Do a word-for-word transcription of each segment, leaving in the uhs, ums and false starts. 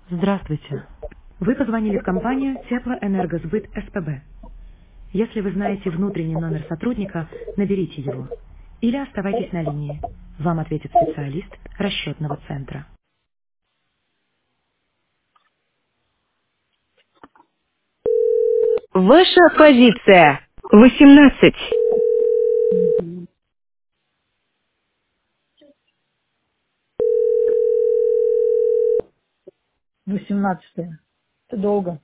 Здравствуйте. Вы позвонили в компанию Теплоэнергосбыт СПБ. Если вы знаете внутренний номер сотрудника, наберите его. Или оставайтесь на линии. Вам ответит специалист расчетного центра. Ваша позиция. восемнадцать. Восемнадцатое. Это долго.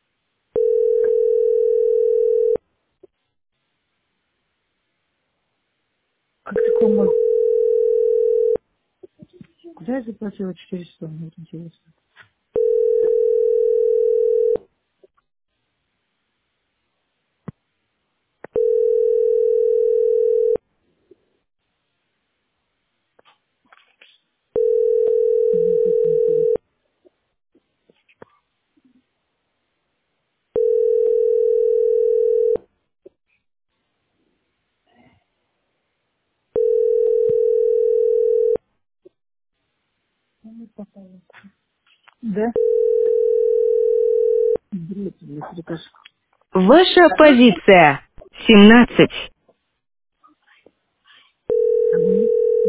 Как такое может? Куда я заплатила четыреста? Мне вот интересно. Да? Бред, блядь, это каш- Ваша позиция. семнадцать. Мгм.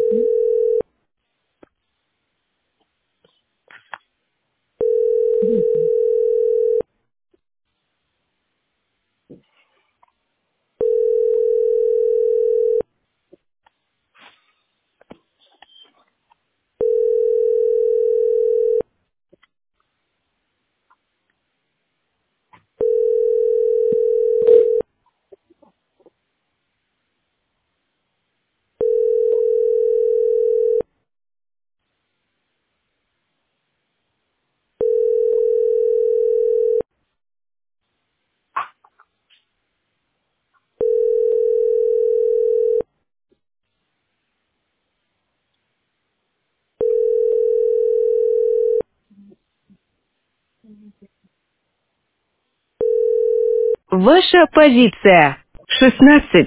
Ваша позиция. шестнадцать.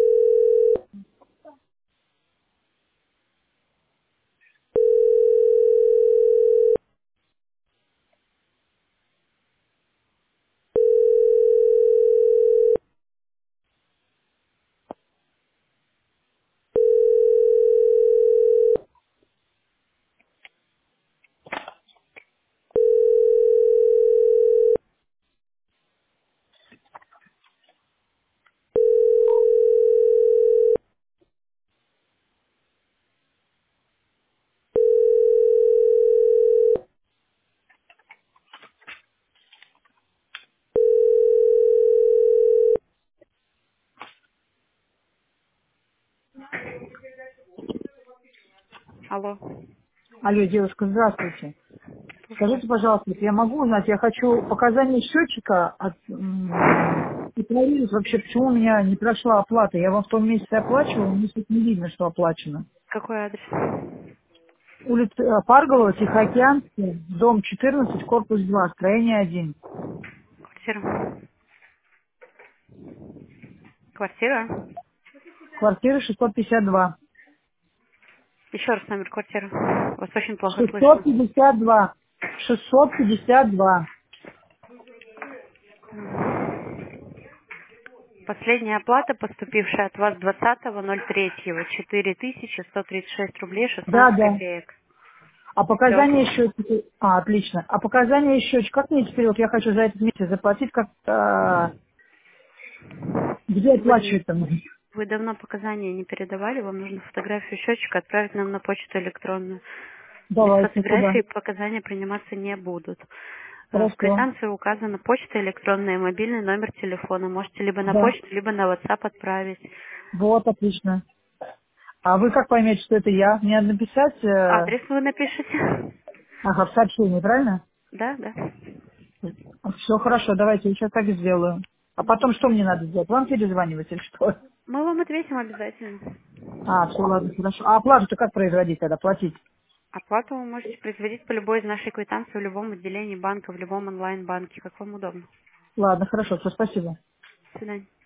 Алло, Алло, девушка, здравствуйте. слушаю. Скажите, пожалуйста, я могу узнать, я хочу показания счетчика от, м, и проверить вообще, почему у меня не прошла оплата. Я вам в том месяце оплачивала, мне тут не видно, что оплачено. Какой адрес? Улица э, Парголова, Тихоокеанский, дом четырнадцать, корпус два, строение один. Квартира. Квартира? Квартира шестьсот пятьдесят два. Еще раз номер квартиры. Вас очень плохо шестьсот слышно. пятьдесят два. шестьсот пятьдесят два. Последняя оплата, поступившая от вас двадцатого ноль третьего, четыре тысячи сто тридцать шесть рублей Да, шестнадцать да. копеек. А Все. показания счетчика... А, отлично. А показания счетчика, как мне теперь, вот я хочу за этот месяц заплатить, как а, где Вы, оплачивать там? вы давно показания не передавали, вам нужно фотографию счетчика отправить нам на почту электронную. Без Давайте, куда? фотографии показания приниматься не будут. Э, В Хорошо. квитанции указана почта электронная, мобильный номер телефона. Можете либо на Да. почту, либо на WhatsApp отправить. Вот, отлично. А вы как поймете, что это я? Мне надо написать, э, Адрес вы напишите. ага, в сообщении, правильно? Да, да. Все хорошо, давайте я сейчас так и сделаю. А потом что мне надо сделать? Вам перезванивать или что? Мы вам ответим обязательно. А, все, ладно, хорошо. А оплату-то как производить тогда, платить? Оплату вы можете производить по любой из нашей квитанции в любом отделении банка, в любом онлайн-банке, как вам удобно. Ладно, хорошо, все, спасибо. До свидания.